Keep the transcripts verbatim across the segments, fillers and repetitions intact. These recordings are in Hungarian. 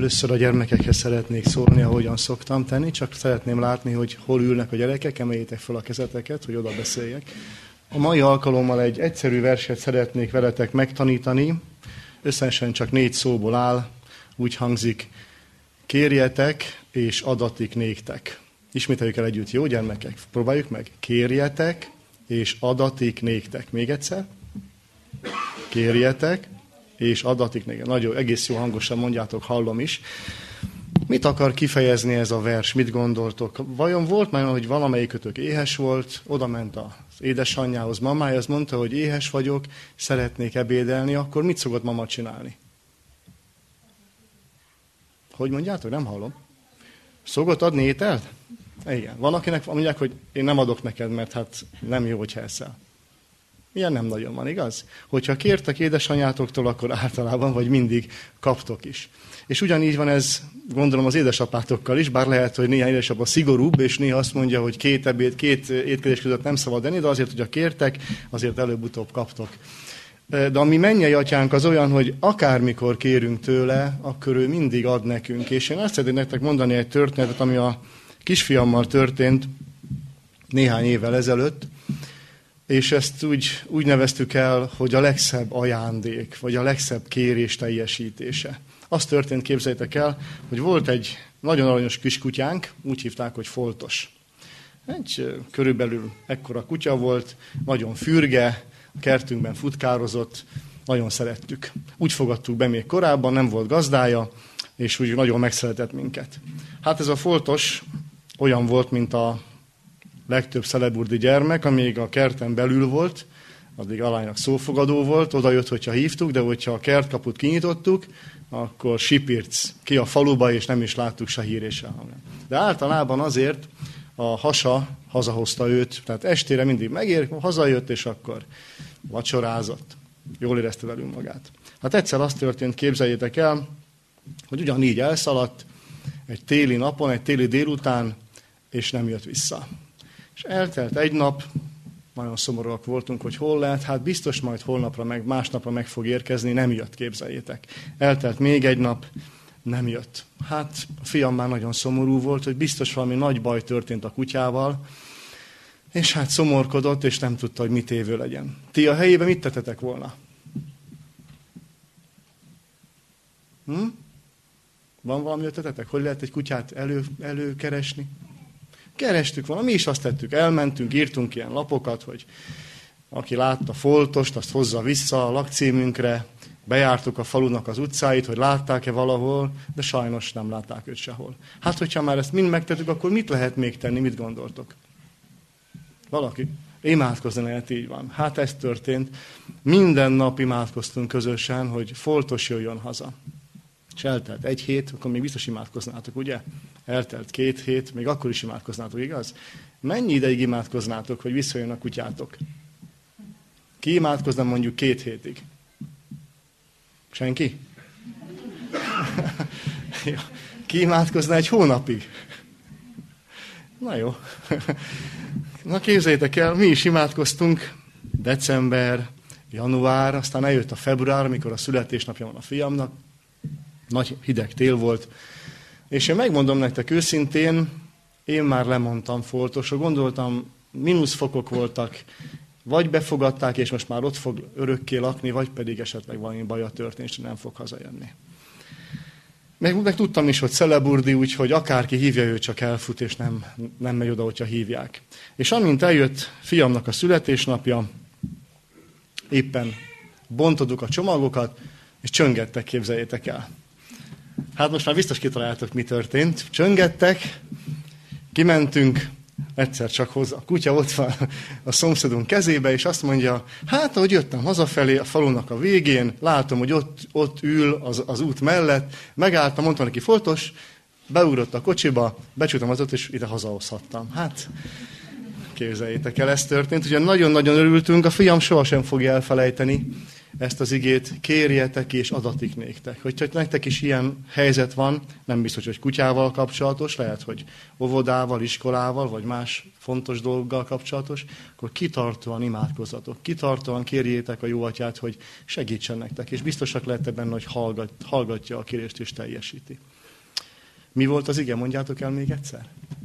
Először a gyermekekhez szeretnék szólni, ahogyan szoktam tenni, csak szeretném látni, hogy hol ülnek a gyerekek, emeljétek fel a kezeteket, hogy oda beszéljek. A mai alkalommal egy egyszerű verset szeretnék veletek megtanítani, összesen csak négy szóból áll, úgy hangzik: kérjetek és adatik néktek. Ismételjük el együtt, jó gyermekek? Próbáljuk meg. Kérjetek és adatik néktek. Még egyszer. Kérjetek és adatik néktek. Nagyon, egész jó hangosan mondjátok, hallom is. Mit akar kifejezni ez a vers? Mit gondoltok? Vajon volt már, hogy valamelyikötök éhes volt, oda ment az édesanyjához, mamájához, mondta, hogy éhes vagyok, szeretnék ebédelni, akkor mit szokott mama csinálni? Hogy mondjátok? Nem hallom. Szokott adni ételt? Igen. Van, akinek mondják, hogy én nem adok neked, mert hát nem jó, hogyha eszel. Ilyen nem nagyon van, igaz? Hogyha kértek édesanyátoktól, akkor általában, vagy mindig kaptok is. És ugyanígy van ez, gondolom, az édesapátokkal is, bár lehet, hogy néhány édesapa szigorúbb, és néha azt mondja, hogy két ebéd, két étkezés között nem szabad enni, de azért, hogyha kértek, azért előbb-utóbb kaptok. De a mi mennyei atyánk az olyan, hogy akármikor kérünk tőle, akkor ő mindig ad nekünk. És én azt szeretném nektek mondani egy történetet, ami a kisfiammal történt néhány évvel ezelőtt, és ezt úgy, úgy neveztük el, hogy a legszebb ajándék, vagy a legszebb kérés teljesítése. Az történt, képzeljétek el, hogy volt egy nagyon aranyos kiskutyánk, úgy hívták, hogy Foltos. Egy körülbelül ekkora kutya volt, nagyon fürge, a kertünkben futkározott, nagyon szerettük. Úgy fogadtuk be még korábban, nem volt gazdája, és úgy nagyon megszeretett minket. Hát ez a Foltos olyan volt, mint a legtöbb szeleburdi gyermek, amíg a kerten belül volt, addig alánynak szófogadó volt, oda jött, hogyha hívtuk, de hogyha a kertkaput kinyitottuk, akkor sipirc ki a faluba, és nem is láttuk se hír és se hang. De általában azért a hasa hazahozta őt, tehát estére mindig megér, hazajött, és akkor vacsorázott. Jól érezte velünk magát. Hát egyszer az történt, képzeljétek el, hogy ugyanígy elszaladt egy téli napon, egy téli délután, és nem jött vissza. És eltelt egy nap, nagyon szomorúak voltunk, hogy hol lehet, hát biztos majd holnapra, meg másnapra meg fog érkezni, nem jött, képzeljétek. Eltelt még egy nap, nem jött. Hát a fiam már nagyon szomorú volt, hogy biztos valami nagy baj történt a kutyával, és hát szomorkodott, és nem tudta, hogy mit évő legyen. Ti a helyében mit tettetek volna? Hm? Van valami ötletetek? Hogy lehet egy kutyát elő, előkeresni? Kerestük volna, mi is azt tettük, elmentünk, írtunk ilyen lapokat, hogy aki látta Foltost, azt hozza vissza a lakcímünkre, bejártuk a falunak az utcáit, hogy látták-e valahol, de sajnos nem látták őt sehol. Hát, hogyha már ezt mind megtettük, akkor mit lehet még tenni, mit gondoltok? Valaki? Imádkozni lehet, így van. Hát ez történt. Minden nap imádkoztunk közösen, hogy Foltos jöjjön haza. És eltelt egy hét, akkor még biztos imádkoznátok, ugye? Eltelt két hét, még akkor is imádkoznátok, igaz? Mennyi ideig imádkoznátok, hogy visszajön a kutyátok? Ki imádkozna mondjuk két hétig? Senki? Ki imádkozna egy hónapig? Na jó. Na képzeljétek el, mi is imádkoztunk december, január, aztán eljött a február, amikor a születésnapja van a fiamnak. Nagy hideg tél volt. És én megmondom nektek őszintén, én már lemondtam Foltosra, gondoltam, mínuszfokok voltak, vagy befogadták, és most már ott fog örökké lakni, vagy pedig esetleg valami baja történt, és nem fog hazajönni. Meg, meg tudtam is, hogy szeleburdi, úgyhogy akárki hívja, ő csak elfut, és nem, nem megy oda, hogyha hívják. És amint eljött fiamnak a születésnapja, éppen bontoduk a csomagokat, és csöngettek, képzeljétek el. Hát most már biztos kitaláltok, mi történt. Csöngettek, kimentünk, egyszer csak hozzá. A kutya ott van a szomszédunk kezébe, és azt mondja, hát ahogy jöttem hazafelé a falunak a végén, látom, hogy ott, ott ül az, az út mellett, megálltam, mondtam neki, Foltos, beugrott a kocsiba, becsültem az ott, és ide hazahozhattam. Hát, képzeljétek el, ez történt. Ugye nagyon-nagyon örültünk, a fiam sohasem fogja elfelejteni, ezt az igét, kérjetek és adatik néktek. Hogyha nektek is ilyen helyzet van, nem biztos, hogy kutyával kapcsolatos, lehet, hogy óvodával, iskolával, vagy más fontos dolgokkal kapcsolatos, akkor kitartóan imádkozzatok. Kitartóan kérjétek a jó atyát, hogy segítsen nektek, és biztosak lehettek benne, hogy hallgat, hallgatja a kérést és teljesíti. Mi volt az ige? Mondjátok el még egyszer.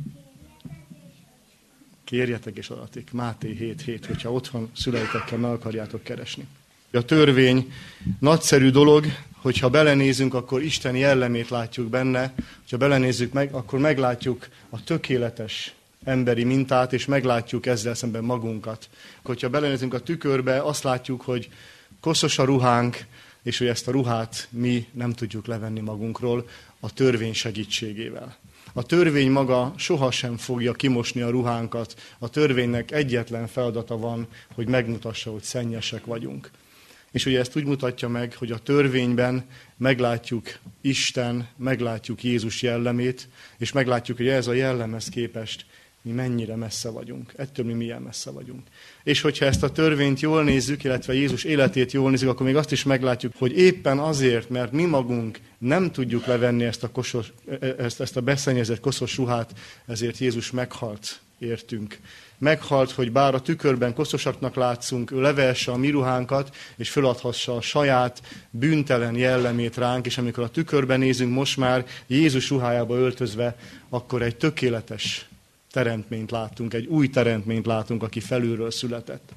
Kérjetek és adatik. Máté hét hét, hogyha otthon szüleitekkel meg akarjátok keresni. A törvény nagyszerű dolog, hogyha belenézünk, akkor Isten jellemét látjuk benne. Ha belenézzük meg, akkor meglátjuk a tökéletes emberi mintát, és meglátjuk ezzel szemben magunkat. Hogyha belenézünk a tükörbe, azt látjuk, hogy koszos a ruhánk, és hogy ezt a ruhát mi nem tudjuk levenni magunkról a törvény segítségével. A törvény maga sohasem fogja kimosni a ruhánkat. A törvénynek egyetlen feladata van, hogy megmutassa, hogy szennyesek vagyunk. És ugye ezt úgy mutatja meg, hogy a törvényben meglátjuk Isten, meglátjuk Jézus jellemét, és meglátjuk, hogy ez a jellemhez képest mi mennyire messze vagyunk. Ettől mi milyen messze vagyunk. És hogyha ezt a törvényt jól nézzük, illetve Jézus életét jól nézzük, akkor még azt is meglátjuk, hogy éppen azért, mert mi magunk nem tudjuk levenni ezt a, kosos, ezt, ezt a beszennyezett koszos ruhát, ezért Jézus meghalt értünk. Meghalt, hogy bár a tükörben koszosaknak látszunk, ő levesse a mi ruhánkat, és föladhassa a saját bűntelen jellemét ránk, és amikor a tükörben nézünk most már Jézus ruhájába öltözve, akkor egy tökéletes teremtményt látunk, egy új teremtményt látunk, aki felülről született.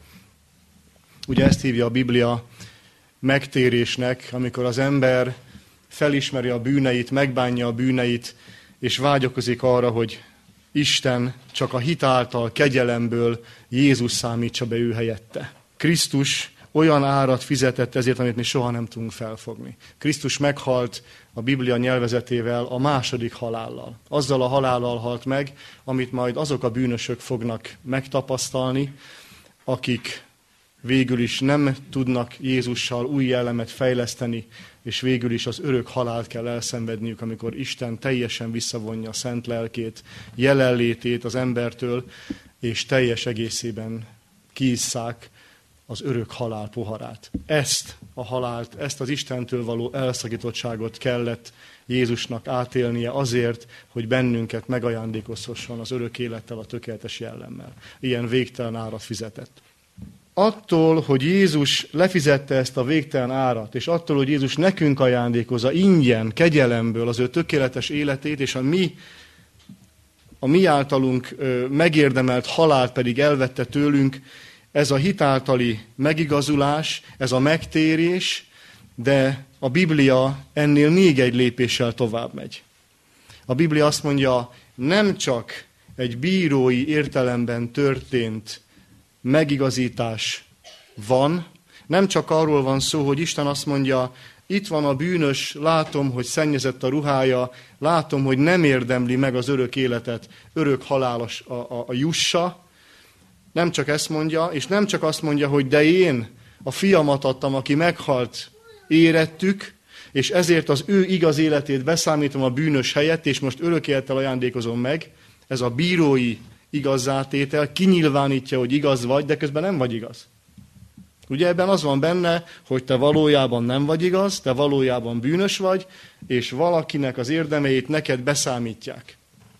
Ugye ezt hívja a Biblia megtérésnek, amikor az ember felismeri a bűneit, megbánja a bűneit, és vágyakozik arra, hogy Isten csak a hit által, kegyelemből Jézus számítsa be ő helyette. Krisztus olyan árat fizetett ezért, amit mi soha nem tudunk felfogni. Krisztus meghalt a Biblia nyelvezetével a második halállal. Azzal a halállal halt meg, amit majd azok a bűnösök fognak megtapasztalni, akik végül is nem tudnak Jézussal új jellemet fejleszteni, és végül is az örök halált kell elszenvedniük, amikor Isten teljesen visszavonja a szent lelkét, jelenlétét az embertől, és teljes egészében kiisszák az örök halál poharát. Ezt a halált, ezt az Istentől való elszakítottságot kellett Jézusnak átélnie azért, hogy bennünket megajándékozhasson az örök élettel, a tökéletes jellemmel. Ilyen végtelen árat fizetett. Attól, hogy Jézus lefizette ezt a végtelen árat, és attól, hogy Jézus nekünk ajándékozza ingyen, kegyelemből az ő tökéletes életét, és a mi, a mi általunk megérdemelt halált pedig elvette tőlünk, ez a hitáltali megigazulás, ez a megtérés, de a Biblia ennél még egy lépéssel tovább megy. A Biblia azt mondja, nem csak egy bírói értelemben történt megigazítás van, nem csak arról van szó, hogy Isten azt mondja, itt van a bűnös, látom, hogy szennyezett a ruhája, látom, hogy nem érdemli meg az örök életet, örök halálos a, a, a jussa. Nem csak ezt mondja, és nem csak azt mondja, hogy de én a fiamat adtam, aki meghalt, érettük, és ezért az ő igaz életét beszámítom a bűnös helyett, és most örök élettel ajándékozom meg. Ez a bírói igazzátétel kinyilvánítja, hogy igaz vagy, de közben nem vagy igaz. Ugye ebben az van benne, hogy te valójában nem vagy igaz, te valójában bűnös vagy, és valakinek az érdemeit neked beszámítják.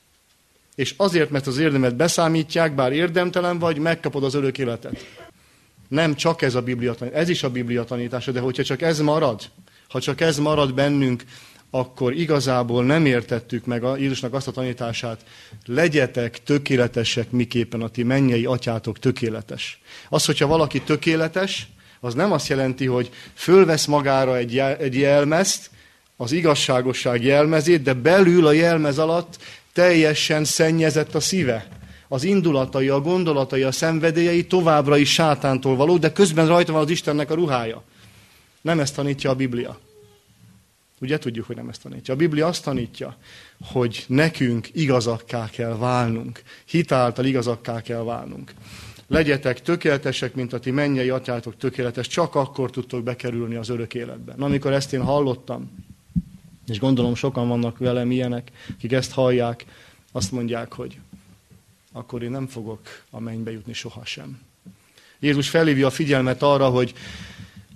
És azért, mert az érdemet beszámítják, bár érdemtelen vagy, megkapod az örök életet. Nem csak ez a Biblia tanítás, ez is a Biblia tanítása, de hogyha csak ez marad, ha csak ez marad bennünk, akkor igazából nem értettük meg a Jézusnak azt a tanítását, legyetek tökéletesek, miképpen a ti mennyei atyátok tökéletes. Az, hogyha valaki tökéletes, az nem azt jelenti, hogy fölvesz magára egy, jel, egy jelmezt, az igazságosság jelmezét, de belül a jelmez alatt teljesen szennyezett a szíve. Az indulatai, a gondolatai, a szenvedélyei továbbra is sátántól való, de közben rajta van az Istennek a ruhája. Nem ezt tanítja a Biblia. Ugye tudjuk, hogy nem ezt tanítja. A Biblia azt tanítja, hogy nekünk igazakká kell válnunk. Hitáltal igazakká kell válnunk. Legyetek tökéletesek, mint a ti mennyei atyátok tökéletes, csak akkor tudtok bekerülni az örök életbe. Na, amikor ezt én hallottam, és gondolom sokan vannak velem ilyenek, akik ezt hallják, azt mondják, hogy akkor én nem fogok a mennybe jutni sohasem. Jézus felhívja a figyelmet arra, hogy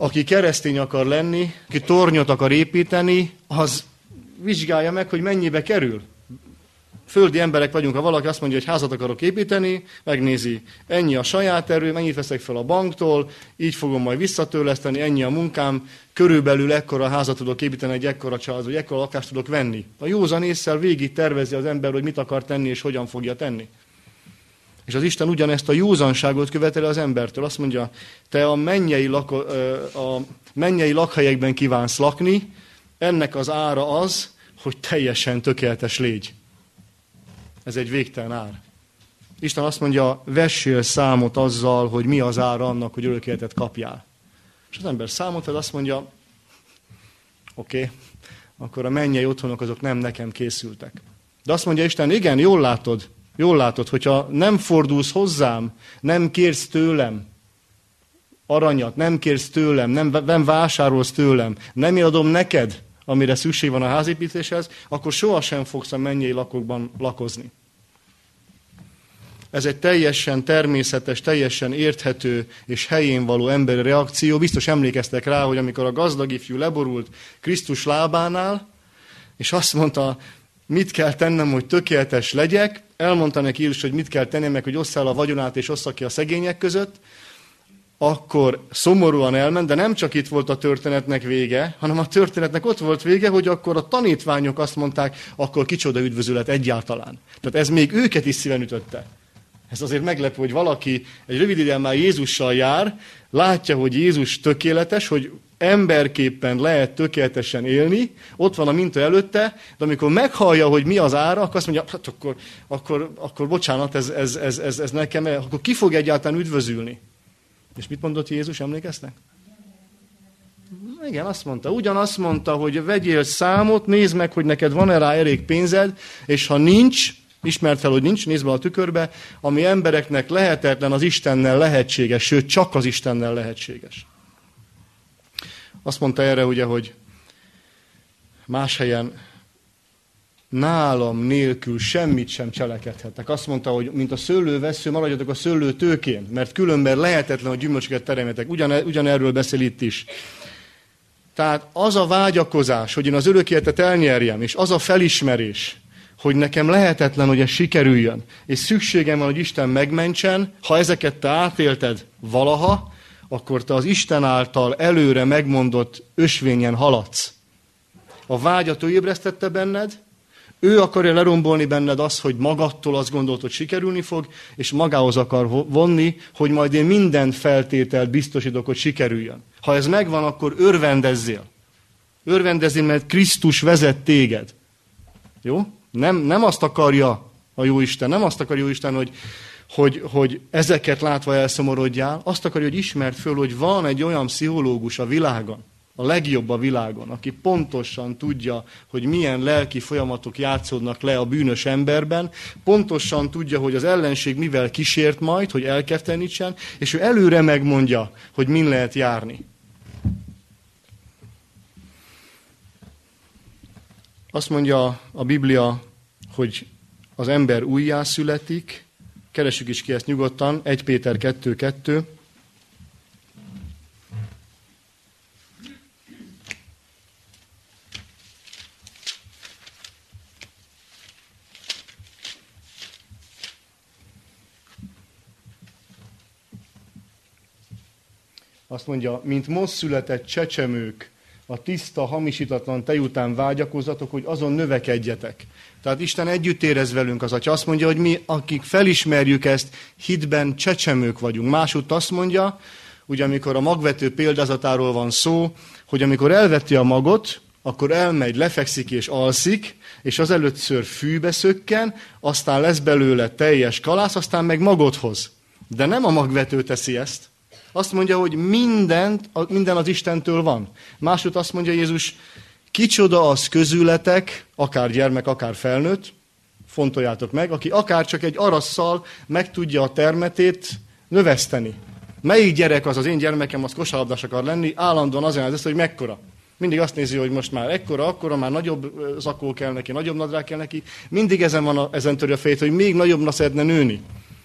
aki keresztény akar lenni, aki tornyot akar építeni, az vizsgálja meg, hogy mennyibe kerül. Földi emberek vagyunk, ha valaki azt mondja, hogy házat akarok építeni, megnézi, ennyi a saját erő, mennyit veszek fel a banktól, így fogom majd visszatörleszteni, ennyi a munkám, körülbelül ekkora házat tudok építeni, egy ekkora család, vagy ekkora lakást tudok venni. A józan ésszel végig tervezi az ember, hogy mit akar tenni, és hogyan fogja tenni. És az Isten ugyanezt a józanságot követeli az embertől. Azt mondja, te a mennyei, lako, a mennyei lakhelyekben kívánsz lakni, ennek az ára az, hogy teljesen tökéletes légy. Ez egy végtelen ár. Isten azt mondja, vessél számot azzal, hogy mi az ára annak, hogy örök életet kapjál. És az ember számot vesz, azt mondja, oké, okay, akkor a mennyei otthonok azok nem nekem készültek. De azt mondja Isten, igen, jól látod, jól látod, hogyha nem fordulsz hozzám, nem kérsz tőlem aranyat, nem kérsz tőlem, nem, nem vásárolsz tőlem, nem adom neked, amire szükség van a házépítéshez, akkor sohasem fogsz a mennyei lakokban lakozni. Ez egy teljesen természetes, teljesen érthető és helyén való emberi reakció. Biztos emlékeztek rá, hogy amikor a gazdag ifjú leborult Krisztus lábánál, és azt mondta, mit kell tennem, hogy tökéletes legyek, elmondta neki Jézus, hogy mit kell tennem, meg hogy osszál el a vagyonát és ossza ki a szegények között, akkor szomorúan elment, de nem csak itt volt a történetnek vége, hanem a történetnek ott volt vége, hogy akkor a tanítványok azt mondták, akkor kicsoda üdvözület egyáltalán. Tehát ez még őket is szíven ütötte. Ez azért meglepő, hogy valaki egy rövid ideje már Jézussal jár, látja, hogy Jézus tökéletes, hogy emberképpen lehet tökéletesen élni, ott van a minta előtte, de amikor meghallja, hogy mi az ára, akkor azt mondja, hát akkor, akkor, akkor bocsánat, ez, ez, ez, ez, ez nekem, akkor ki fog egyáltalán üdvözülni? És mit mondott Jézus, emlékeztek? Igen, azt mondta. Ugyanazt mondta, hogy vegyél számot, nézd meg, hogy neked van-e rá elég pénzed, és ha nincs, ismerd fel, hogy nincs, nézd be a tükörbe, ami embereknek lehetetlen, az Istennel lehetséges, sőt, csak az Istennel lehetséges. Azt mondta erre, ugye, hogy más helyen nálam nélkül semmit sem cselekedhetnek. Azt mondta, hogy mint a szőlővessző, maradjatok a szőlő tőkén, mert különben lehetetlen, hogy gyümölcsöket teremjetek. Ugyan, ugyanerről beszél itt is. Tehát az a vágyakozás, hogy én az örök életet elnyerjem, és az a felismerés, hogy nekem lehetetlen, hogy ez sikerüljön, és szükségem van, hogy Isten megmentsen, ha ezeket te átélted valaha, akkor te az Isten által előre megmondott ösvényen haladsz. A vágyat ő ébresztette benned, ő akarja lerombolni benned azt, hogy magadtól azt gondolt, hogy sikerülni fog, és magához akar vonni, hogy majd én minden feltételt biztosítok, hogy sikerüljön. Ha ez megvan, akkor örvendezzél. Örvendezzél, mert Krisztus vezet téged. Jó? Nem, nem azt akarja a Jóisten, nem azt akarja Jóisten, hogy, hogy, hogy ezeket látva elszomorodjál, azt akarja, hogy ismerd föl, hogy van egy olyan pszichológus a világon, a legjobb a világon, aki pontosan tudja, hogy milyen lelki folyamatok játszódnak le a bűnös emberben, pontosan tudja, hogy az ellenség mivel kísért majd, hogy elkeftenítsen, és ő előre megmondja, hogy min lehet járni. Azt mondja a Biblia, hogy az ember újjászületik, keressük is ki ezt nyugodtan, egy Péter kettő kettő. Azt mondja, mint most született csecsemők, a tiszta, hamisítatlan tej után vágyakozzatok, hogy azon növekedjetek. Tehát Isten együtt érez velünk az Atya. Azt mondja, hogy mi, akik felismerjük ezt, hitben csecsemők vagyunk. Másútt azt mondja, ugye amikor a magvető példázatáról van szó, hogy amikor elveti a magot, akkor elmegy, lefekszik és alszik, és az először fűbe szökken, aztán lesz belőle teljes kalász, aztán meg magot hoz. De nem a magvető teszi ezt. Azt mondja, hogy mindent, minden az Istentől van. Másút azt mondja Jézus, kicsoda az közületek, akár gyermek, akár felnőtt, fontoljátok meg, aki akár csak egy arasszal meg tudja a termetét növeszteni. Melyik gyerek az, az én gyermekem, az kosárlabdás akar lenni, állandóan azért ez, hogy mekkora. Mindig azt nézi, hogy most már ekkora, akkora, már nagyobb zakó kell neki, nagyobb nadrág kell neki. Mindig ezen van, a, ezen törje a fejét, hogy még nagyobbra szeretne nőni.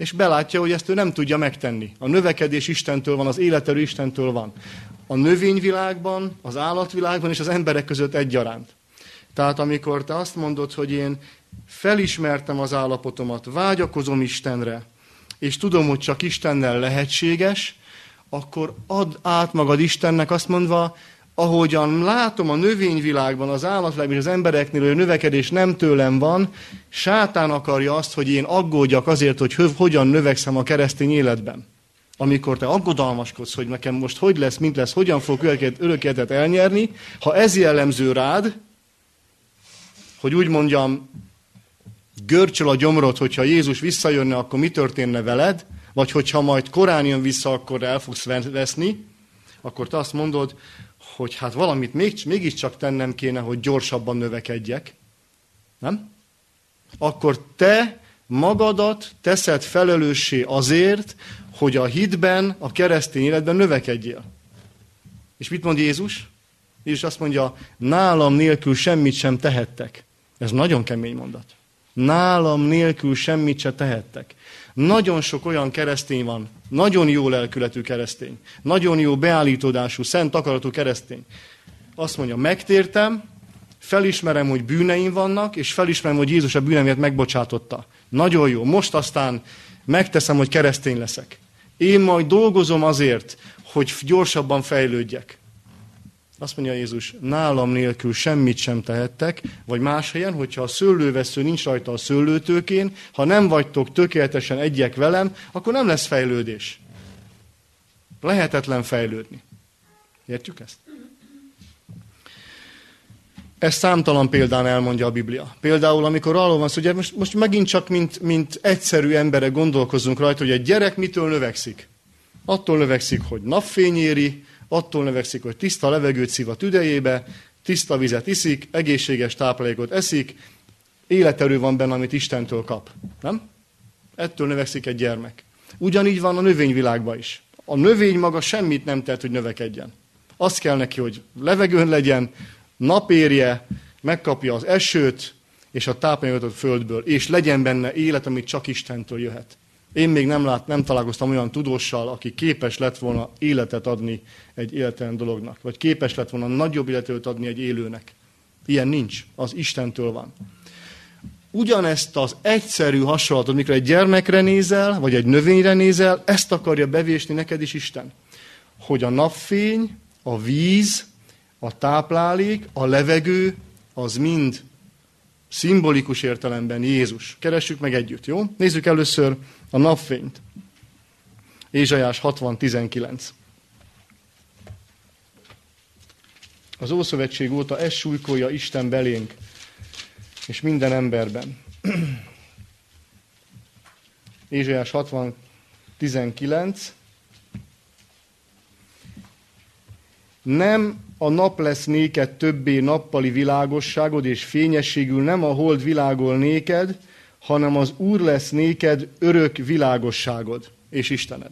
és belátja, hogy ezt ő nem tudja megtenni. A növekedés Istentől van, az életerő Istentől van. A növényvilágban, az állatvilágban és az emberek között egyaránt. Tehát amikor te azt mondod, hogy én felismertem az állapotomat, vágyakozom Istenre, és tudom, hogy csak Istennel lehetséges, akkor add át magad Istennek azt mondva, ahogyan látom a növényvilágban, az állatvilágban és az embereknél, hogy a növekedés nem tőlem van, sátán akarja azt, hogy én aggódjak azért, hogy hogyan növekszem a keresztény életben. Amikor te aggodalmaskodsz, hogy nekem most hogy lesz, mint lesz, hogyan fog örök életet elnyerni, ha ez jellemző rád, hogy úgy mondjam, görcsöl a gyomrod, hogyha Jézus visszajönne, akkor mi történne veled, vagy hogyha majd korán jön vissza, akkor el fogsz veszni, akkor te azt mondod, hogy hát valamit még, mégiscsak tennem kéne, hogy gyorsabban növekedjek. Nem? Akkor te magadat teszed felelőssé azért, hogy a hitben, a keresztény életben növekedjél. És mit mond Jézus? Jézus azt mondja, nálam nélkül semmit sem tehettek. Ez nagyon kemény mondat. Nálam nélkül semmit sem tehettek. Nagyon sok olyan keresztény van, nagyon jó lelkületű keresztény, nagyon jó beállítódású, szent akaratú keresztény. Azt mondja, megtértem, felismerem, hogy bűneim vannak, és felismerem, hogy Jézus a bűneimet megbocsátotta. Nagyon jó, most aztán megteszem, hogy keresztény leszek. Én majd dolgozom azért, hogy gyorsabban fejlődjek. Azt mondja Jézus, nálam nélkül semmit sem tehettek, vagy más helyen, hogyha a szőlővesző nincs rajta a szőlőtőkén, ha nem vagytok tökéletesen egyek velem, akkor nem lesz fejlődés. Lehetetlen fejlődni. Értjük ezt? Ezt számtalan példán elmondja a Biblia. Például, amikor arról van szó, hogy most, most megint csak mint, mint egyszerű emberek gondolkozzunk rajta, hogy egy gyerek mitől növekszik. Attól növekszik, hogy napfény éri, attól növekszik, hogy tiszta levegőt szív a tüdejébe, tiszta vizet iszik, egészséges táplálékot eszik, életerő van benne, amit Istentől kap. Nem? Ettől növekszik egy gyermek. Ugyanígy van a növényvilágban is. A növény maga semmit nem tett, hogy növekedjen. Azt kell neki, hogy levegőn legyen, napérje, megkapja az esőt és a táplálékot a földből, és legyen benne élet, amit csak Istentől jöhet. Én még nem, lát, nem találkoztam olyan tudóssal, aki képes lett volna életet adni egy életlen dolognak, vagy képes lett volna nagyobb életet adni egy élőnek. Ilyen nincs, az Istentől van. Ugyanezt az egyszerű hasonlatot, mikor egy gyermekre nézel, vagy egy növényre nézel, ezt akarja bevésni neked is Isten. Hogy a napfény, a víz, a táplálék, a levegő, az mind szimbolikus értelemben Jézus. Keressük meg együtt, jó? Nézzük először a napfényt. Ézsaiás hatvan tizenkilenc. Az Ószövetség óta ez súlykolja Isten belénk, és minden emberben. Ézsaiás hatvan tizenkilenc. Nem a nap lesz néked többé nappali világosságod, és fényességül nem a hold világol néked, hanem az Úr lesz néked örök világosságod, és Istened.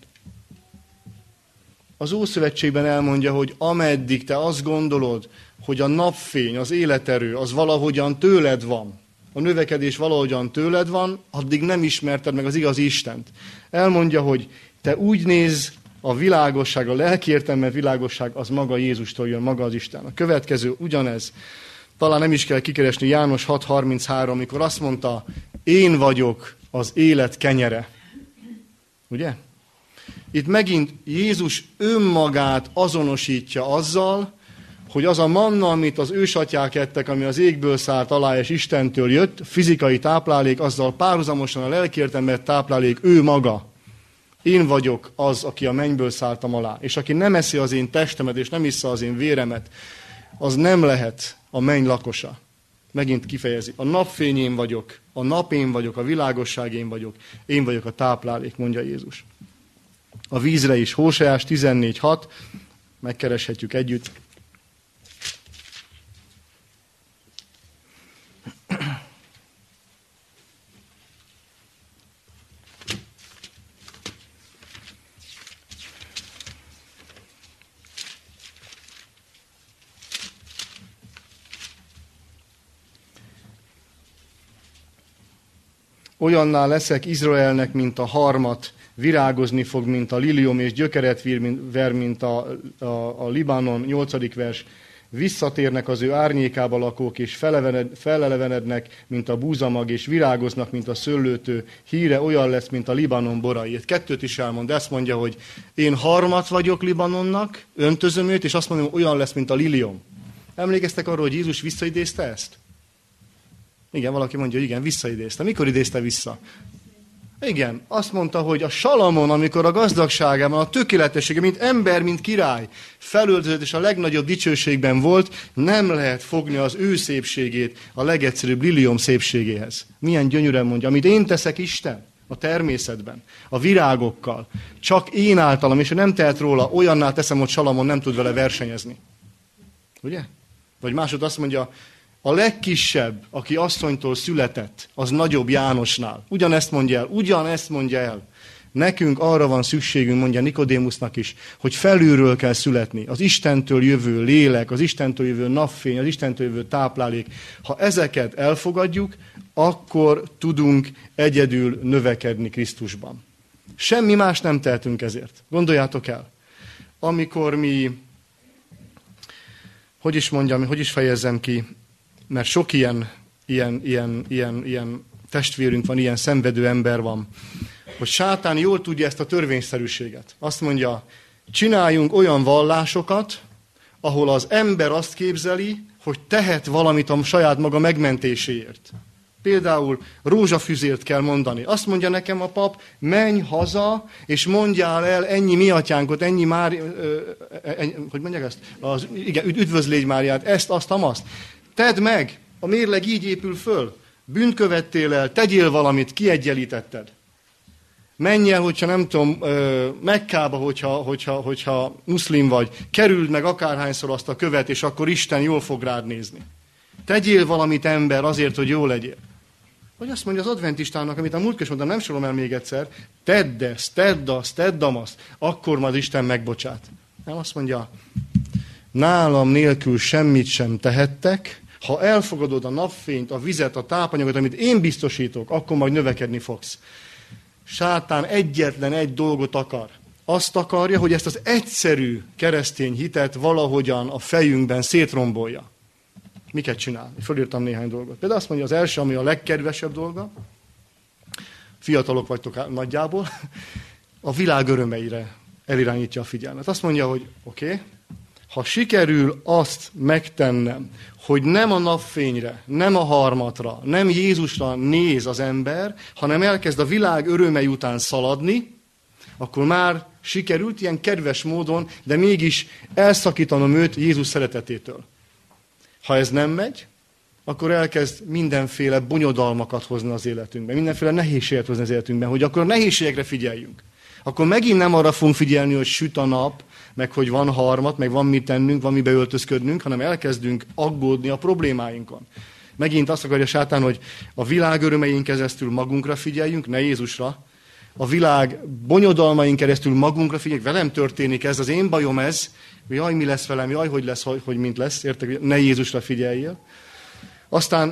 Az Ószövetségben elmondja, hogy ameddig te azt gondolod, hogy a napfény, az életerő, az valahogyan tőled van, a növekedés valahogyan tőled van, addig nem ismerted meg az igazi Istent. Elmondja, hogy te úgy néz a világosság, a lelki értelme világosság, az maga Jézustól jön, maga az Isten. A következő ugyanez. Talán nem is kell kikeresni János hat harminchárom, amikor azt mondta, én vagyok az élet kenyere. Ugye? Itt megint Jézus önmagát azonosítja azzal, hogy az a manna, amit az ősatyák ettek, ami az égből szállt alá, és Istentől jött, fizikai táplálék, azzal párhuzamosan a lelki értelmet táplálék ő maga. Én vagyok az, aki a mennyből szálltam alá. És aki nem eszi az én testemet, és nem issza az én véremet, az nem lehet a menny lakosa. Megint kifejezi. A napfény én vagyok, a nap én vagyok, a világosság én vagyok, én vagyok a táplálék, mondja Jézus. A vízre is, Hóseás tizennégy hat, megkereshetjük együtt. olyanná leszek Izraelnek, mint a harmat, virágozni fog, mint a liliom, és gyökeret ver, mint a, a, a Libanon, nyolcadik vers. Visszatérnek az ő árnyékába lakók, és felelevenednek, mint a búzamag, és virágoznak, mint a szőlőtő. Híre olyan lesz, mint a Libanon borai. Itt kettőt is elmond. Ezt mondja, hogy én harmat vagyok Libanonnak, öntözöm őt, és azt mondom, olyan lesz, mint a liliom. Emlékeztek arról, hogy Jézus visszaidézte ezt? Igen, valaki mondja, hogy igen, visszaidézte. Mikor idézte vissza? Igen, azt mondta, hogy a Salamon, amikor a gazdagságában, a tökéletessége, mint ember, mint király, felöltözött és a legnagyobb dicsőségben volt, nem lehet fogni az ő szépségét a legegyszerűbb liliom szépségéhez. Milyen gyönyörűen mondja, amit én teszek Isten a természetben, a virágokkal, csak én általam, és nem tehet róla, olyanná teszem, hogy Salamon nem tud vele versenyezni. Ugye? Vagy másod azt mondja, a legkisebb, aki asszonytól született, az nagyobb Jánosnál. Ugyanezt mondja el, ugyanezt mondja el. Nekünk arra van szükségünk, mondja Nikodémusznak is, hogy felülről kell születni. Az Istentől jövő lélek, az Istentől jövő napfény, az Istentől jövő táplálék. Ha ezeket elfogadjuk, akkor tudunk egyedül növekedni Krisztusban. Semmi más nem tehetünk ezért. Gondoljátok el, amikor mi, hogy is mondjam, hogy is fejezzem ki, mert sok ilyen, ilyen, ilyen, ilyen, ilyen testvérünk van, ilyen szenvedő ember van, hogy sátán jól tudja ezt a törvényszerűséget. Azt mondja, csináljunk olyan vallásokat, ahol az ember azt képzeli, hogy tehet valamit a saját maga megmentéséért. Például rózsafüzért kell mondani. Azt mondja nekem a pap, menj haza, és mondjál el ennyi mi atyánkot, ennyi már, ennyi, hogy mondják ezt? Az, igen, üdvözlégy Máriát, ezt, azt, amazt. Tedd meg, a mérleg így épül föl. Bűnt követtél el, tegyél valamit, kiegyenlítetted. Menj el, hogyha nem tudom, Mekkába, hogyha, hogyha, hogyha muszlim vagy, kerüld meg akárhányszor azt a követ, és akkor Isten jól fog rád nézni. Tegyél valamit, ember, azért, hogy jó legyél. Vagy azt mondja az adventistának, amit a múltkor mondtam, nem sorolom el még egyszer, tedd ezt, tedd azt, tedd azt, akkor majd Isten megbocsát. Nem, azt mondja, nálam nélkül semmit sem tehettek, ha elfogadod a napfényt, a vizet, a tápanyagot, amit én biztosítok, akkor majd növekedni fogsz. Sátán egyetlen egy dolgot akar. Azt akarja, hogy ezt az egyszerű keresztény hitet valahogyan a fejünkben szétrombolja. Miket csinál? Fölírtam néhány dolgot. Például azt mondja, az első, ami a legkedvesebb dolga, fiatalok vagytok nagyjából, a világ örömeire elirányítja a figyelmet. Azt mondja, hogy oké, okay, ha sikerül azt megtennem, hogy nem a napfényre, nem a harmatra, nem Jézusra néz az ember, hanem elkezd a világ örömei után szaladni, akkor már sikerült ilyen kedves módon, de mégis elszakítanom őt Jézus szeretetétől. Ha ez nem megy, akkor elkezd mindenféle bonyodalmakat hozni az életünkben, mindenféle nehézséget hozni az életünkben, hogy akkor a nehézségekre figyeljünk. Akkor megint nem arra fogunk figyelni, hogy süt a nap, meg hogy van harmat, meg van mit tennünk, van mibe öltözködnünk, hanem elkezdünk aggódni a problémáinkon. Megint azt akarja sátán, hogy a világ örömein keresztül magunkra figyeljünk, ne Jézusra. A világ bonyodalmain keresztül magunkra figyeljünk, velem történik ez, az én bajom ez, jaj, mi lesz velem, jaj, hogy lesz, hogy, hogy mint lesz, értek, ne Jézusra figyeljél. Aztán,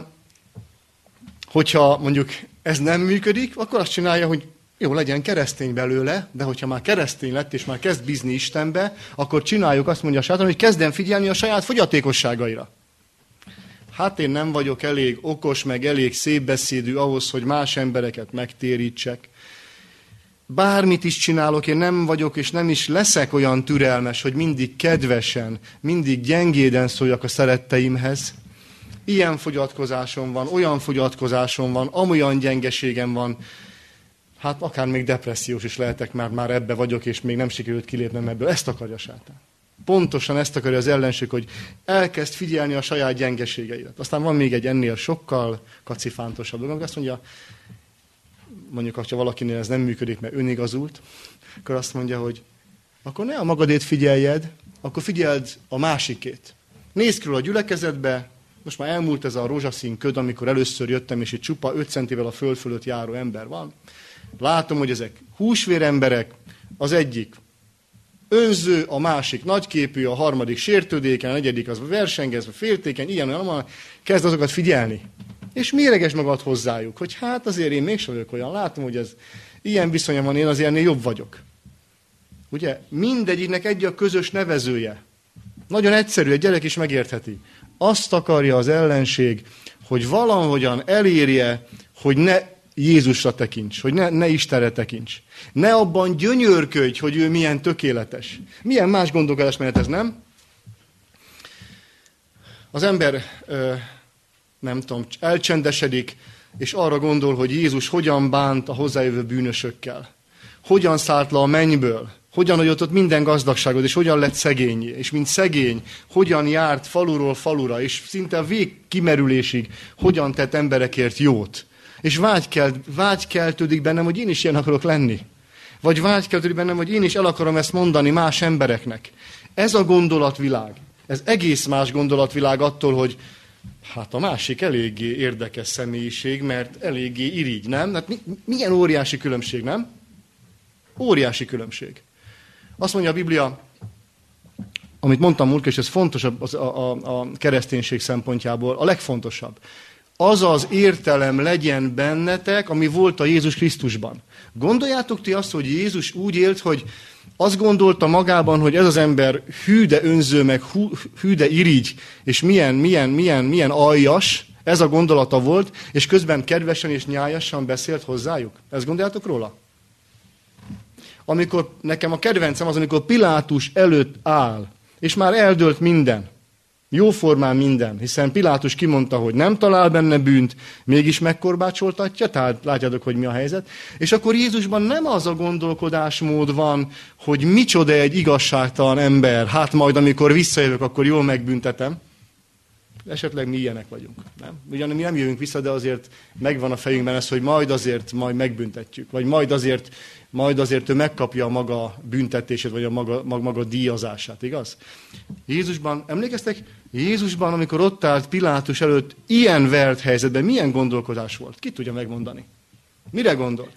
hogyha mondjuk ez nem működik, akkor azt csinálja, hogy jó, legyen keresztény belőle, de hogyha már keresztény lett, és már kezd bízni Istenbe, akkor csináljuk, azt mondja a sátán, hogy kezdjen figyelni a saját fogyatékosságaira. Hát én nem vagyok elég okos, meg elég szépbeszédű ahhoz, hogy más embereket megtérítsek. Bármit is csinálok, én nem vagyok, és nem is leszek olyan türelmes, hogy mindig kedvesen, mindig gyengéden szóljak a szeretteimhez. Ilyen fogyatkozásom van, olyan fogyatkozásom van, amolyan gyengeségem van. Hát akár még depressziós is lehetek, már, már ebbe vagyok, és még nem sikerült kilépnem ebből. Ezt akarja sátán. Pontosan ezt akarja az ellenség, hogy elkezd figyelni a saját gyengeségeidet. Aztán van még egy ennél sokkal kacifántosabb dolog. Azt mondja, mondjuk, ha valakinél ez nem működik, mert önigazult, akkor azt mondja, hogy akkor ne a magadét figyeljed, akkor figyeld a másikét. Nézd körül a gyülekezetbe, most már elmúlt ez a rózsaszín köd, amikor először jöttem, és itt csupa öt centivel a föld fölött járó ember van. Látom, hogy ezek húsvér emberek, az egyik önző, a másik nagyképű, a harmadik sértődéken, a negyedik az versengezve, féltékeny, ilyen, olyan, kezd azokat figyelni. És méreges magad hozzájuk, hogy hát azért én mégsem vagyok olyan, látom, hogy ez ilyen viszonyom van, én azért ennél jobb vagyok. Ugye? Mindegyiknek egy a közös nevezője. Nagyon egyszerű, egy gyerek is megértheti. Azt akarja az ellenség, hogy valahogyan elérje, hogy ne Jézusra tekints, hogy ne, ne Istenre tekints. Ne abban gyönyörködj, hogy ő milyen tökéletes. Milyen más gondolkodásmenet ez, nem? Az ember, nem tudom, elcsendesedik, és arra gondol, hogy Jézus hogyan bánt a hozzájövő bűnösökkel. Hogyan szállt le a mennyből. Hogyan hagyott ott minden gazdagságot, és hogyan lett szegény. És mint szegény, hogyan járt faluról falura, és szinte a végkimerülésig hogyan tett emberekért jót. És vágykelt, vágykeltődik bennem, hogy én is ilyen akarok lenni. Vagy vágykeltődik bennem, hogy én is el akarom ezt mondani más embereknek. Ez a gondolatvilág. Ez egész más gondolatvilág attól, hogy hát a másik eléggé érdekes személyiség, mert eléggé irigy, nem? Hát mi, milyen óriási különbség, nem? Óriási különbség. Azt mondja a Biblia, amit mondtam múltkor, és ez fontos a, a, a kereszténység szempontjából, a legfontosabb. Az az értelem legyen bennetek, ami volt a Jézus Krisztusban. Gondoljátok ti azt, hogy Jézus úgy élt, hogy azt gondolta magában, hogy ez az ember hű de önző, meg hű de irigy, és milyen, milyen, milyen, milyen aljas, ez a gondolata volt, és közben kedvesen és nyájasan beszélt hozzájuk. Ezt gondoljátok róla? Amikor nekem a kedvencem az, amikor Pilátus előtt áll, és már eldőlt minden. Jóformán minden, hiszen Pilátus kimondta, hogy nem talál benne bűnt, mégis megkorbácsoltatja, tehát látjátok, hogy mi a helyzet. És akkor Jézusban nem az a gondolkodásmód van, hogy micsoda egy igazságtalan ember, hát majd amikor visszajövök, akkor jól megbüntetem. Esetleg mi ilyenek vagyunk. Nem? Ugyan mi nem jövünk vissza, de azért megvan a fejünkben ez, hogy majd azért majd megbüntetjük, vagy majd azért, majd azért ő megkapja a maga büntetését, vagy a maga, maga, maga díjazását, igaz? Jézusban, emlékeztek? Jézusban, amikor ott állt Pilátus előtt ilyen vert helyzetben, milyen gondolkodás volt? Ki tudja megmondani? Mire gondolt?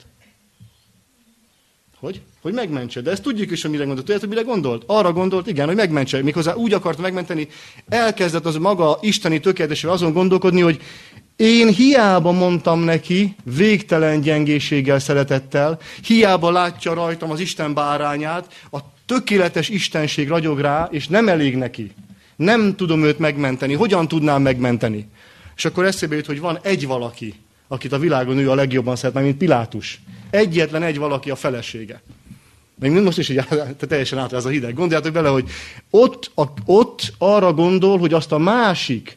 Hogy? Hogy megmentse. De ezt tudjuk is, hogy mire gondolt. Tudjátok, mire gondolt? Arra gondolt, igen, hogy megmentse. Méghozzá úgy akarta megmenteni, elkezdett az maga isteni tökéletesével azon gondolkodni, hogy én hiába mondtam neki, végtelen gyengéséggel, szeretettel, hiába látja rajtam az Isten bárányát, a tökéletes istenség ragyog rá, és nem elég neki. Nem tudom őt megmenteni. Hogyan tudnám megmenteni? És akkor eszébe jut, hogy van egy valaki, akit a világon ő a legjobban szeret, mint Pilátus. Egyetlen egy valaki a felesége. Még most is így teljesen át ez a hideg. Gondoljátok bele, hogy ott, a, ott arra gondol, hogy azt a másik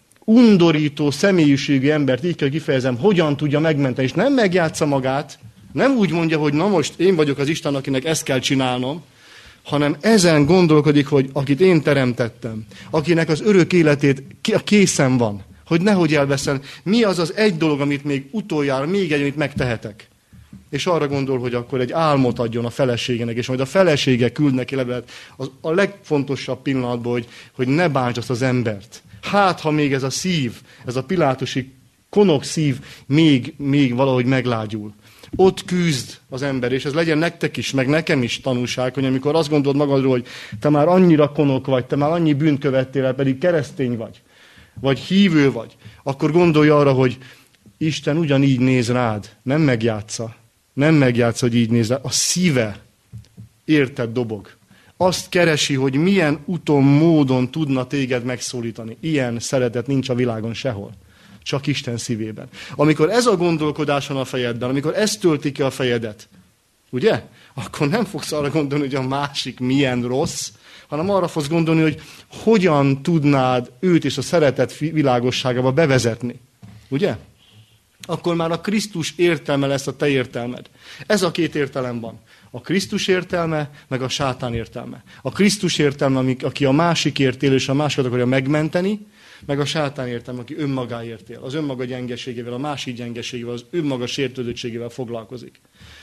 undorító személyiségű embert, így kell kifejezem, hogyan tudja megmenteni. És nem megjátsza magát, nem úgy mondja, hogy na most én vagyok az Isten, akinek ezt kell csinálnom, hanem ezen gondolkodik, hogy akit én teremtettem, akinek az örök életét készen van, hogy nehogy elveszel, mi az az egy dolog, amit még utoljára, még egy, amit megtehetek. És arra gondol, hogy akkor egy álmot adjon a feleségének, és majd a felesége küld neki levelet az a legfontosabb pillanatban, hogy, hogy ne bánts azt az embert. Hát, ha még ez a szív, ez a pilátusi konok szív még, még valahogy meglágyul. Ott küzd az ember, és ez legyen nektek is, meg nekem is tanulság, hogy amikor azt gondolod magadról, hogy te már annyira konok vagy, te már annyi bűnt követtél el, pedig keresztény vagy, vagy hívő vagy, akkor gondolj arra, hogy Isten ugyanígy néz rád, nem megjátsza. Nem megjátsza, hogy így néz rád. A szíve érted dobog. Azt keresi, hogy milyen úton, módon tudna téged megszólítani. Ilyen szeretet nincs a világon sehol. Csak Isten szívében. Amikor ez a gondolkodás van a fejedben, amikor ez tölti ki a fejedet, ugye? Akkor nem fogsz arra gondolni, hogy a másik milyen rossz, hanem arra fogsz gondolni, hogy hogyan tudnád őt és a szeretet világosságába bevezetni. Ugye? Akkor már a Krisztus értelme lesz a te értelmed. Ez a két értelem van. A Krisztus értelme, meg a sátán értelme. A Krisztus értelme, aki a másikért él, és a másikat akarja megmenteni, meg a sátán értelme, aki önmagáért él. Az önmaga gyengeségével, a másik gyengeségével, az önmaga sértődöttségével foglalkozik.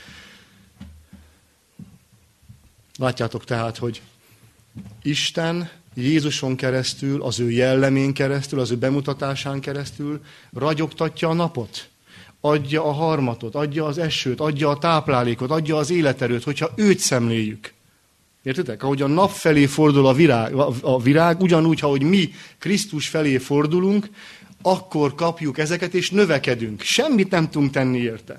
Látjátok tehát, hogy Isten Jézuson keresztül, az ő jellemén keresztül, az ő bemutatásán keresztül ragyogtatja a napot. Adja a harmatot, adja az esőt, adja a táplálékot, adja az életerőt, hogyha őt szemléljük. Értitek? Ahogy a nap felé fordul a virág, a virág, ugyanúgy, ahogy mi Krisztus felé fordulunk, akkor kapjuk ezeket, és növekedünk. Semmit nem tudunk tenni érte.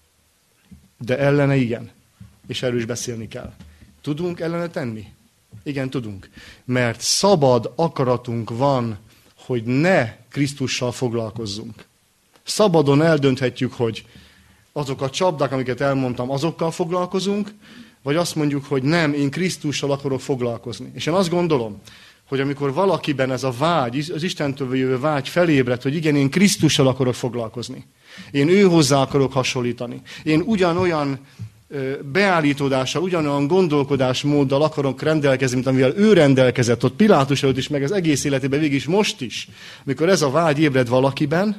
De ellene igen. És erről is beszélni kell. Tudunk ellene tenni? Igen, tudunk. Mert szabad akaratunk van, hogy ne Krisztussal foglalkozzunk. Szabadon eldönthetjük, hogy azok a csapdák, amiket elmondtam, azokkal foglalkozunk, vagy azt mondjuk, hogy nem, én Krisztussal akarok foglalkozni. És én azt gondolom, hogy amikor valakiben ez a vágy, az Istentől jövő vágy felébred, hogy igen, én Krisztussal akarok foglalkozni. Én ő hozzá akarok hasonlítani. Én ugyanolyan beállítódással, ugyanolyan gondolkodásmóddal akarok rendelkezni, mint amivel ő rendelkezett ott Pilátus előtt is, meg az egész életében végig is, most is. Amikor ez a vágy ébred valakiben,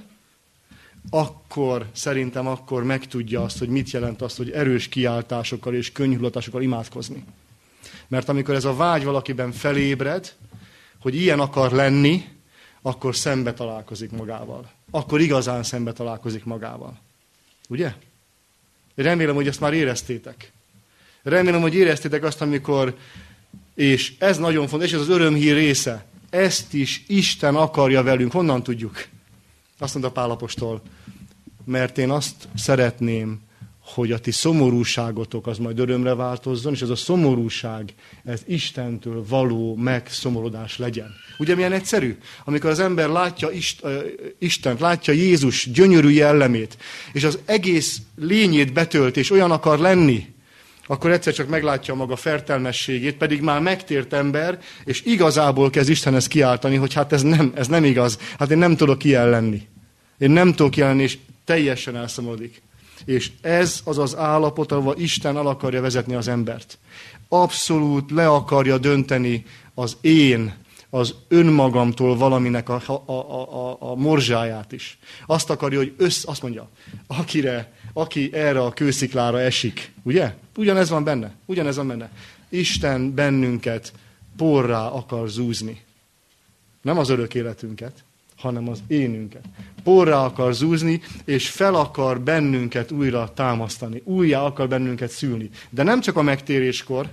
akkor szerintem akkor megtudja azt, hogy mit jelent azt, hogy erős kiáltásokkal és könnyhulatásokkal imádkozni. Mert amikor ez a vágy valakiben felébred, hogy ilyen akar lenni, akkor szembe találkozik magával. Akkor igazán szembe találkozik magával. Ugye? Remélem, hogy ezt már éreztétek. Remélem, hogy éreztétek azt, amikor, és ez nagyon fontos, és ez az örömhír része, ezt is Isten akarja velünk. Honnan tudjuk? Azt mondta Pál apostol, mert én azt szeretném, hogy a ti szomorúságotok az majd örömre változzon, és ez a szomorúság, ez Istentől való megszomorodás legyen. Ugye milyen egyszerű? Amikor az ember látja Ist, uh, Istent, látja Jézus gyönyörű jellemét, és az egész lényét betölt, és olyan akar lenni, akkor egyszer csak meglátja maga fertelmességét, pedig már megtért ember, és igazából kezd Istenhez kiáltani, hogy hát ez nem, ez nem igaz, hát én nem tudok ilyen lenni. Én nem tudok ilyen lenni, és teljesen elszomorodik. És ez az az állapot, ahol Isten el akarja vezetni az embert. Abszolút le akarja dönteni az én, az önmagamtól valaminek a, a, a, a, a morzsáját is. Azt akarja, hogy össz, azt mondja, akire, aki erre a kősziklára esik, ugye? Ugyanez van benne, ugyanez van benne. Isten bennünket porrá akar zúzni. Nem az örök életünket, hanem az énünket. Porrá akar zúzni, és fel akar bennünket újra támasztani. Újjá akar bennünket szülni. De nem csak a megtéréskor,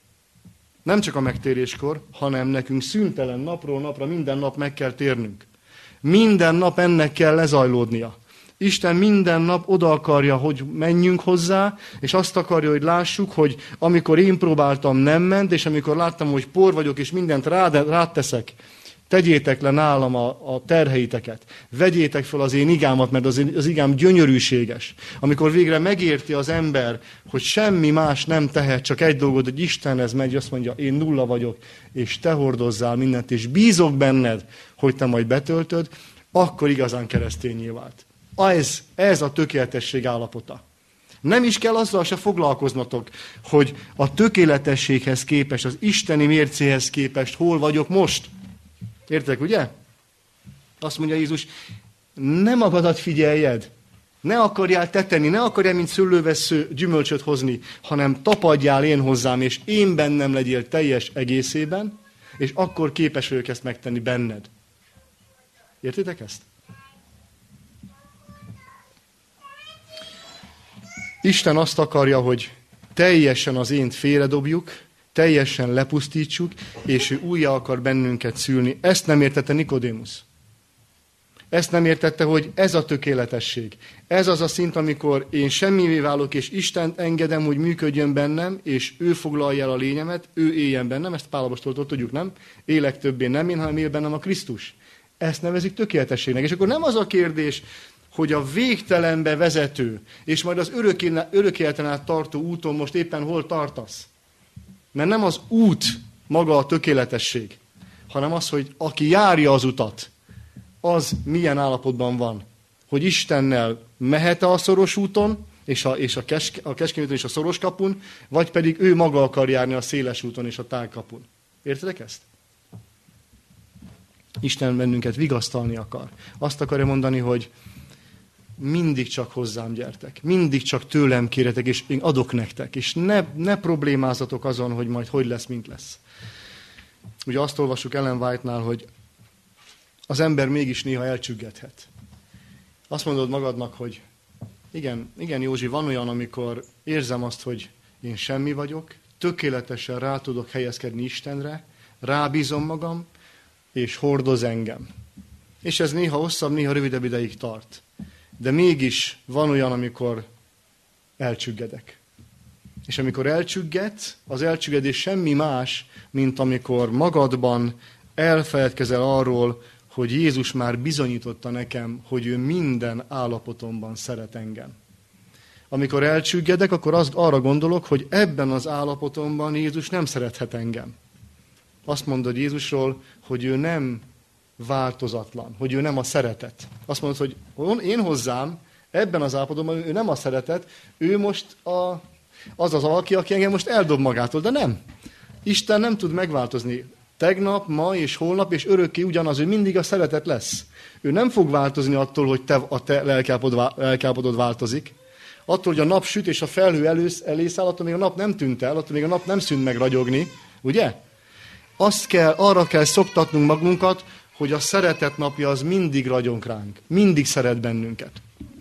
nem csak a megtéréskor, hanem nekünk szüntelen napról napra minden nap meg kell térnünk. Minden nap ennek kell lezajlódnia. Isten minden nap oda akarja, hogy menjünk hozzá, és azt akarja, hogy lássuk, hogy amikor én próbáltam, nem ment, és amikor láttam, hogy por vagyok, és mindent rád, rád teszek, tegyétek le nálam a, a terheiteket. Vegyétek fel az én igámat, mert az, az igám gyönyörűséges. Amikor végre megérti az ember, hogy semmi más nem tehet, csak egy dolgot, hogy Istenhez megy, azt mondja, én nulla vagyok, és te hordozzál mindent, és bízok benned, hogy te majd betöltöd, akkor igazán keresztényé vált. Ez, ez a tökéletesség állapota. Nem is kell azzal se foglalkoznatok, hogy a tökéletességhez képest, az isteni mércéhez képest hol vagyok most. Értek, ugye? Azt mondja Jézus, ne magadat figyeljed, ne akarjál te tenni, ne akarjál, mint szőlővessző gyümölcsöt hozni, hanem tapadjál én hozzám, és én bennem legyél teljes egészében, és akkor képes vagyok ezt megtenni benned. Értitek ezt? Isten azt akarja, hogy teljesen az ént félredobjuk, teljesen lepusztítsuk, és ő újjá akar bennünket szülni. Ezt nem értette Nikodémusz. Ezt nem értette, hogy ez a tökéletesség. Ez az a szint, amikor én semmivé válok, és Istent engedem, hogy működjön bennem, és ő foglalja el a lényemet, ő éljen bennem. Ezt Pál apostoltól tudjuk, nem? Élek többé nem én, hanem él bennem a Krisztus. Ezt nevezik tökéletességnek. És akkor nem az a kérdés, hogy a végtelenbe vezető, és majd az örök életen át tartó úton most éppen hol tartasz. Mert nem az út maga a tökéletesség, hanem az, hogy aki járja az utat, az milyen állapotban van. Hogy Istennel mehet-e a szoros úton, és a, és a, kesk, a keskeny úton és a szoros kapun, vagy pedig ő maga akar járni a széles úton és a tág kapun. Értedek ezt? Isten bennünket vigasztalni akar. Azt akarja mondani, hogy mindig csak hozzám gyertek, mindig csak tőlem kérjetek, és én adok nektek, és ne, ne problémázatok azon, hogy majd hogy lesz, mint lesz. Ugye azt olvassuk Ellen White-nál, hogy az ember mégis néha elcsüggethet. Azt mondod magadnak, hogy igen, igen Józsi, van olyan, amikor érzem azt, hogy én semmi vagyok, tökéletesen rá tudok helyezkedni Istenre, rábízom magam, és hordoz engem. És ez néha hosszabb, néha rövidebb ideig tart. De mégis van olyan, amikor elcsüggedek. És amikor elcsüggedsz, az elcsüggedés semmi más, mint amikor magadban elfeledkezel arról, hogy Jézus már bizonyította nekem, hogy ő minden állapotomban szeret engem. Amikor elcsüggedek, akkor azt, arra gondolok, hogy ebben az állapotomban Jézus nem szerethet engem. Azt mondod Jézusról, hogy ő nem változatlan, hogy ő nem a szeretet. Azt mondod, hogy én hozzám ebben az állapotomban ő nem a szeretet, ő most a, az az valaki, aki engem most eldob magától, de nem. Isten nem tud megváltozni. Tegnap, ma és holnap és örökké ugyanaz, ő mindig a szeretet lesz. Ő nem fog változni attól, hogy te, a te lelkiállapotod változik. Attól, hogy a nap süt és a felhő elősz, elészáll, attól még a nap nem tűnt el, attól még a nap nem szűnt meg ragyogni, ugye? Azt kell, arra kell szoktatnunk magunkat, hogy a szeretet napja az mindig ragyog ránk, mindig szeret bennünket.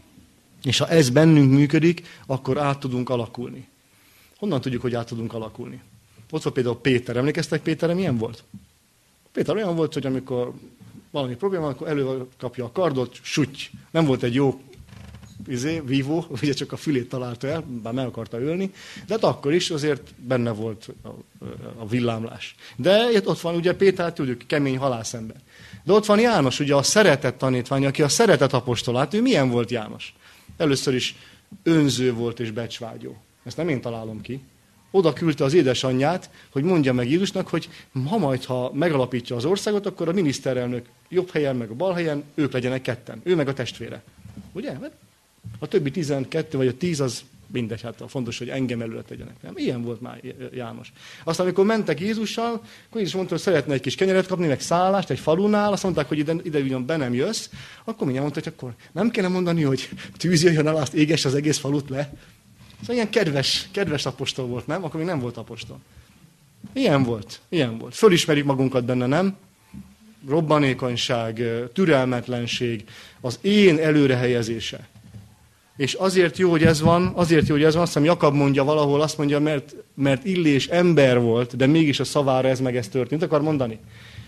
És ha ez bennünk működik, akkor át tudunk alakulni. Honnan tudjuk, hogy át tudunk alakulni? Ott van például Péter. Emlékeztek Péterre, milyen volt? Péter olyan volt, hogy amikor valami probléma, akkor előkapja a kardot, süty. Nem volt egy jó izé, vívó, ugye csak a fülét találta el, bár meg akarta ölni, de hát akkor is azért benne volt a, a villámlás. De ott van ugye Péter, tudjuk, kemény halászember. De ott van János, ugye a szeretet tanítvány, aki a szeretet apostolát, ő milyen volt János? Először is önző volt és becsvágyó. Ezt nem én találom ki. Oda küldte az édesanyját, hogy mondja meg Jézusnak, hogy ha majd, ha megalapítja az országot, akkor a miniszterelnök jobb helyen, meg a bal helyen, ők legyenek ketten. Ő meg a testvére. Ugye? A többi tizenkettő vagy a tíz az mindegy, hát fontos, hogy engem előtt legyenek. Nem? Ilyen volt már János. Aztán, amikor mentek Jézussal, akkor Jézus mondta, hogy szeretne egy kis kenyeret kapni, meg szállást egy falunál, azt mondták, hogy ide, ide ugyan be nem jössz, akkor mindjárt mondta, hogy akkor nem kéne mondani, hogy tűz jöjjön el, azt éges az egész falut le. Szóval ilyen kedves, kedves apostol volt, nem? Akkor még nem volt apostol. Ilyen volt, ilyen volt. Fölismerjük magunkat benne, nem? Robbanékonyság, türelmetlenség, az én előrehelyezése. És azért jó, hogy ez van, azért jó, hogy ez van, azt hiszem Jakab mondja valahol, azt mondja, mert, mert Illés ember volt, de mégis a szavára ez meg ez történt. Akar mondani?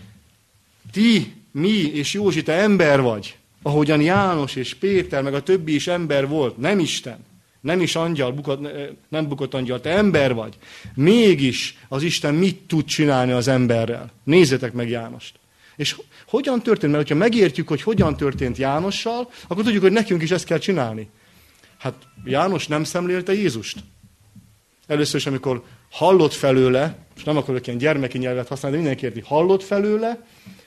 Ti, mi és Józsi, te ember vagy, ahogyan János és Péter, meg a többi is ember volt, nem Isten. Nem is angyal, bukott, nem bukott angyal, te ember vagy. Mégis az Isten mit tud csinálni az emberrel? Nézzétek meg Jánost. És hogyan történt? Mert ha megértjük, hogy hogyan történt Jánossal, akkor tudjuk, hogy nekünk is ezt kell csinálni. Hát János nem szemlélte Jézust. Először is, amikor hallott felőle, és nem akarok ilyen gyermeki nyelvet használni, de mindenki érti, hallott felőle,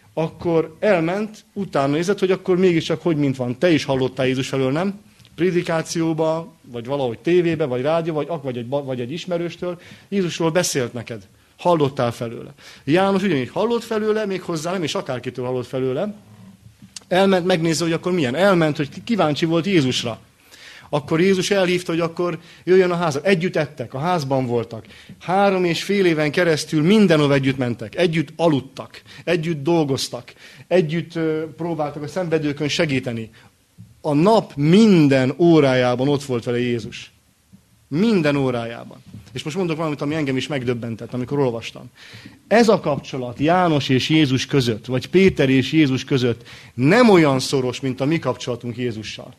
akkor elment, utána nézett, hogy akkor mégiscsak hogy mint van. Te is hallottál Jézus felől, nem? Prédikációba, vagy valahogy tévébe, vagy rádió, vagy, vagy, egy, vagy egy ismerőstől, Jézusról beszélt neked. Hallottál felőle. János ugyanígy hallott felőle, még hozzá nem, és akárkitől hallott felőle. Elment megnézze, hogy akkor milyen. Elment, hogy kíváncsi volt Jézusra. Akkor Jézus elhívta, hogy akkor jöjjön a házba. Együtt ettek, a házban voltak. Három és fél éven keresztül mindenhol együtt mentek. Együtt aludtak, együtt dolgoztak, együtt próbáltak a szenvedőkön segíteni. A nap minden órájában ott volt vele Jézus. Minden órájában. És most mondok valamit, ami engem is megdöbbentett, amikor olvastam. Ez a kapcsolat János és Jézus között, vagy Péter és Jézus között nem olyan szoros, mint a mi kapcsolatunk Jézussal.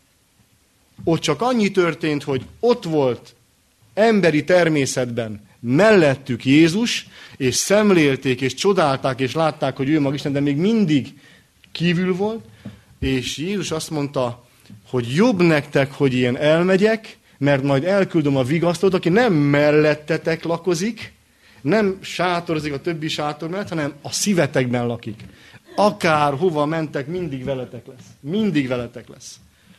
Ott csak annyi történt, hogy ott volt emberi természetben mellettük Jézus, és szemlélték, és csodálták, és látták, hogy ő maga Isten, de még mindig kívül volt, és Jézus azt mondta, hogy jobb nektek, hogy én elmegyek, mert majd elküldöm a vigasztalót, aki nem mellettetek lakozik, nem sátorozik a többi sátor mellett, hanem a szívetekben lakik. Akár hova mentek, mindig veletek lesz. Mindig veletek lesz.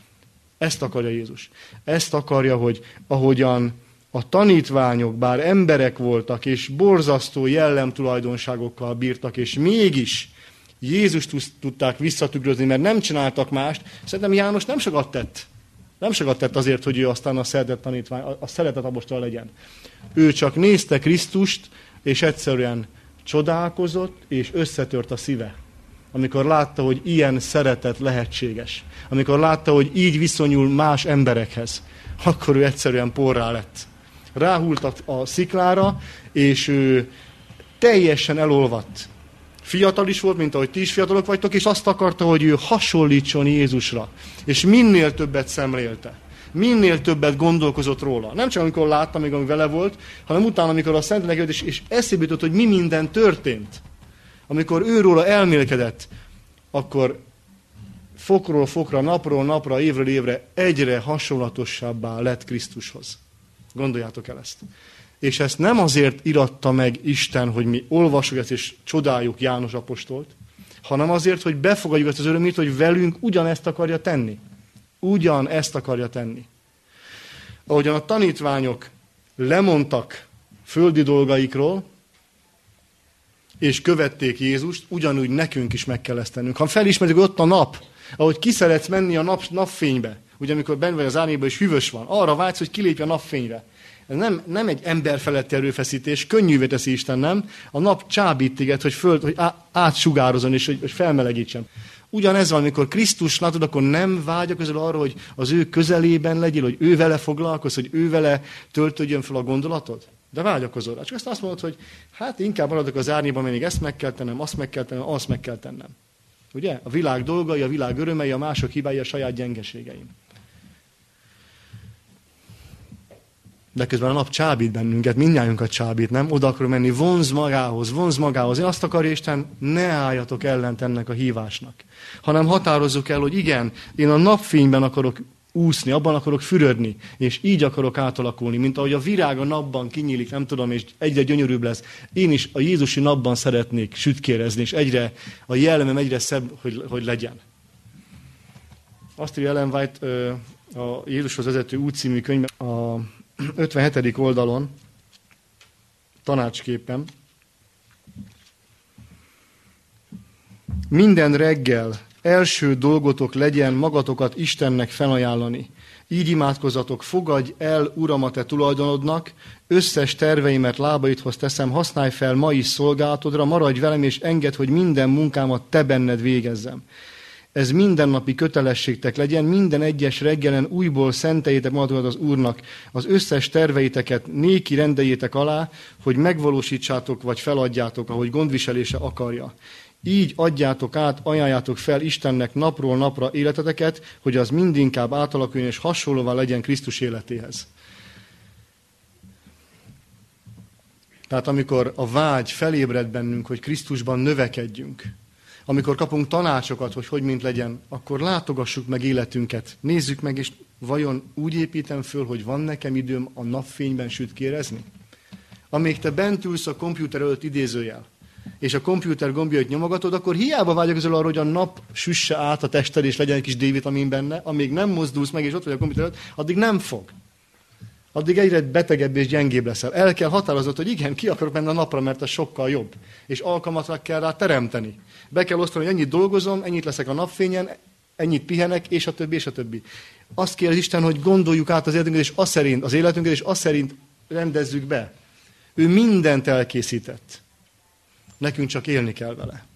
Ezt akarja Jézus. Ezt akarja, hogy ahogyan a tanítványok, bár emberek voltak, és borzasztó jellemtulajdonságokkal bírtak, és mégis Jézust tudták visszatükrözni, mert nem csináltak mást. Szerintem János nem sokat tett. Nem sokat tett azért, hogy ő aztán a szeretet tanítvány, a szeretet apostol legyen. Ő csak nézte Krisztust, és egyszerűen csodálkozott, és összetört a szíve. Amikor látta, hogy ilyen szeretet lehetséges. Amikor látta, hogy így viszonyul más emberekhez. Akkor ő egyszerűen porrá lett. Ráhult a, a sziklára, és ő teljesen elolvadt. Fiatal is volt, mint ahogy ti is fiatalok vagytok, és azt akarta, hogy ő hasonlítson Jézusra. És minél többet szemlélte. Minél többet gondolkozott róla. Nem csak amikor látta, még ami vele volt, hanem utána, amikor a Szentlélek jött, és, és eszébe jutott, hogy mi minden történt. Amikor ő róla elmélkedett, akkor fokról fokra, napról napra, évről évre egyre hasonlatosabbá lett Krisztushoz. Gondoljátok el ezt. És ezt nem azért iratta meg Isten, hogy mi olvassuk ezt és csodáljuk János apostolt, hanem azért, hogy befogadjuk ezt az örömét, hogy velünk ugyanezt akarja tenni. Ugyanezt akarja tenni. Ahogyan a tanítványok lemondtak földi dolgaikról, és követték Jézust, ugyanúgy nekünk is meg kell ezt tennünk. Ha felismerjük, hogy ott a nap, ahogy ki szeretsz menni a nap, napfénybe, ugye amikor benn vagy az árnyékban és hűvös van, arra vágysz, hogy kilépj a napfényre. Ez nem, nem egy ember feletti erőfeszítés, könnyűvé teszi Isten, nem? A nap csábít téged, hogy, föl, hogy átsugározon és hogy, hogy felmelegítsen. Ugyanez van, amikor Krisztus látod, akkor nem vágyakozol arra, hogy az ő közelében legyél, hogy ő vele foglalkozz, hogy ő vele töltődjön fel a gondolatod? De vágyakozol rá. Csak azt mondod, hogy hát inkább maradok az árnyékban, mert még ezt meg kell tennem, azt meg kell tennem, azt meg kell tennem. Ugye? A világ dolgai, a világ örömei, a mások hibái, a saját gyengeségeim. De közben a nap csábít bennünket, mindnyájunkat csábít, nem? Oda akar menni, vonz magához, vonz magához. Én azt akarja Isten, ne álljatok ellent ennek a hívásnak. Hanem határozzuk el, hogy igen, én a napfényben akarok úszni, abban akarok fürödni, és így akarok átalakulni, mint ahogy a virág a napban kinyílik, nem tudom, és egyre gyönyörűbb lesz. Én is a jézusi napban szeretnék sütkérezni, és egyre, a jellemem egyre szebb, hogy, hogy legyen. Azt írja Ellen White a Jézushoz vezető út című könyvben, a ötvenhetedik oldalon, tanácsképpen. Minden reggel első dolgotok legyen magatokat Istennek felajánlani. Így imádkozzatok, fogadj el, Uram, a te tulajdonodnak, összes terveimet lábaidhoz teszem, használj fel ma is szolgálatodra, maradj velem, és engedd, hogy minden munkámat te benned végezzem. Ez mindennapi kötelességtek legyen, minden egyes reggelen újból szenteljétek magatokat az Úrnak, az összes terveiteket néki rendeljétek alá, hogy megvalósítsátok vagy feladjátok, ahogy gondviselése akarja. Így adjátok át, ajánljátok fel Istennek napról napra életeteket, hogy az mindinkább átalakuljon és hasonlóvá legyen Krisztus életéhez. Tehát amikor a vágy felébred bennünk, hogy Krisztusban növekedjünk, amikor kapunk tanácsokat, hogy hogy mint legyen, akkor látogassuk meg életünket. Nézzük meg, és vajon úgy építem föl, hogy van nekem időm a napfényben sütkérezni? Amíg te bent ülsz a kompjúter előtt, idézőjel, és a kompjúter gombjait nyomogatod, akkor hiába vágyakozol arra, hogy a nap süsse át a tested, és legyen egy kis D-vitamin benne, amíg nem mozdulsz meg, és ott vagy a kompjúter előtt, addig nem fog. Addig egyre betegebb és gyengébb leszel. El kell határoznod, hogy igen, ki akarok menni a napra, mert ez sokkal jobb. És alkalmat kell rá teremteni. Be kell osztani, hogy ennyit dolgozom, ennyit leszek a napfényen, ennyit pihenek, és a többi, és a többi. Azt kér az Isten, hogy gondoljuk át az életünket, és az szerint, az életünket, és az szerint rendezzük be. Ő mindent elkészített. Nekünk csak élni kell vele.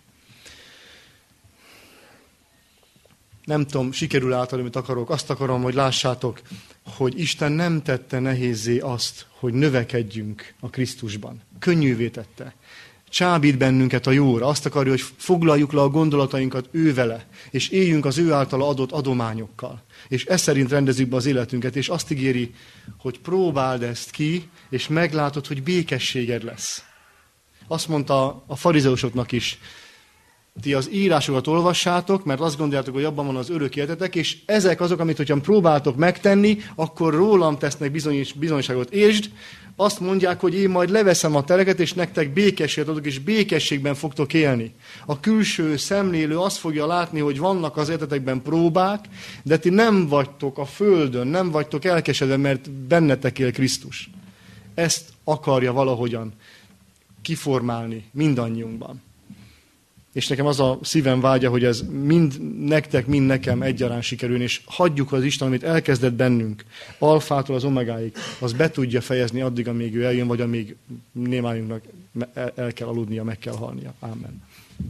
Nem tudom, sikerül által, amit akarok. Azt akarom, hogy lássátok, hogy Isten nem tette nehézzé azt, hogy növekedjünk a Krisztusban. Könnyűvé tette. Csábít bennünket a jóra. Azt akarja, hogy foglaljuk le a gondolatainkat ő vele, és éljünk az ő általa adott adományokkal. És ez szerint rendezzük be az életünket, és azt ígéri, hogy próbáld ezt ki, és meglátod, hogy békességed lesz. Azt mondta a farizeusoknak is, ti az írásokat olvassátok, mert azt gondoljátok, hogy abban van az örök életetek, és ezek azok, amit hogyha próbáltok megtenni, akkor rólam tesznek bizonyos, bizonyságot. Értsd, azt mondják, hogy én majd leveszem a tereket, és nektek békességet adok, és békességben fogtok élni. A külső szemlélő azt fogja látni, hogy vannak az életetekben próbák, de ti nem vagytok a földön, nem vagytok elkesedve, mert bennetek él Krisztus. Ezt akarja valahogyan kiformálni mindannyiunkban. És nekem az a szívem vágya, hogy ez mind nektek, mind nekem egyaránt sikerül, és hagyjuk az Isten, amit elkezdett bennünk, alfától az omegáig, az be tudja fejezni addig, amíg ő eljön, vagy amíg némájunknak el kell aludnia, meg kell halnia. Ámen.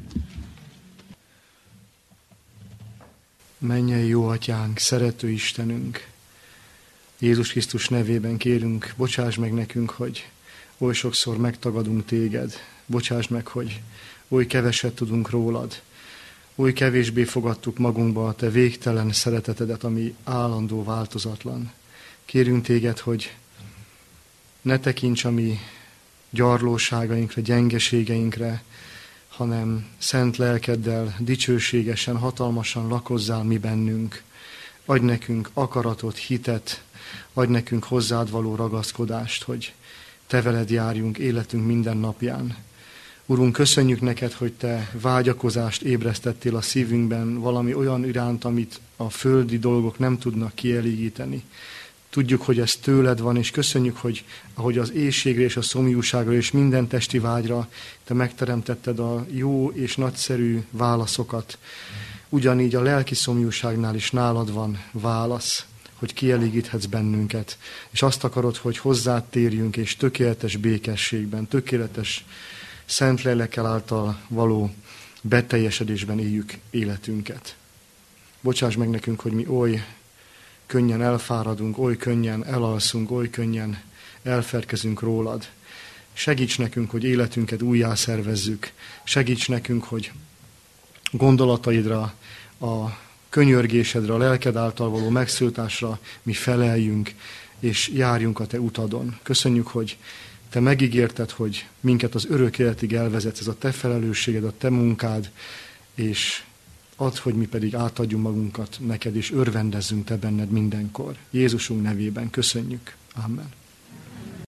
Mennyei jó atyánk, szerető Istenünk, Jézus Krisztus nevében kérünk, bocsáss meg nekünk, hogy oly sokszor megtagadunk téged. Bocsáss meg, hogy oly keveset tudunk rólad, oly kevésbé fogadtuk magunkba a te végtelen szeretetedet, ami állandó, változatlan. Kérünk téged, hogy ne tekints a mi gyarlóságainkra, gyengeségeinkre, hanem szent lelkeddel dicsőségesen, hatalmasan lakozzál mi bennünk. Adj nekünk akaratot, hitet, adj nekünk hozzád való ragaszkodást, hogy te veled járjunk életünk minden napján. Urunk, köszönjük neked, hogy te vágyakozást ébresztettél a szívünkben, valami olyan iránt, amit a földi dolgok nem tudnak kielégíteni. Tudjuk, hogy ez tőled van, és köszönjük, hogy ahogy az éhségre és a szomjúságra és minden testi vágyra te megteremtetted a jó és nagyszerű válaszokat. Ugyanígy a lelki szomjúságnál is nálad van válasz, hogy kielégíthetsz bennünket. És azt akarod, hogy hozzád térjünk, és tökéletes békességben, tökéletes szent lélekkel által való beteljesedésben éljük életünket. Bocsáss meg nekünk, hogy mi oly könnyen elfáradunk, oly könnyen elalszunk, oly könnyen elferkezünk rólad. Segíts nekünk, hogy életünket újjá szervezzük. Segíts nekünk, hogy gondolataidra, a könyörgésedre, a lelked által való megszólításra mi feleljünk, és járjunk a te utadon. Köszönjük, hogy te megígérted, hogy minket az örök életig elvezetsz, ez a te felelősséged, a te munkád, és add, hogy mi pedig átadjunk magunkat neked, és örvendezzünk te benned mindenkor. Jézusunk nevében köszönjük. Amen.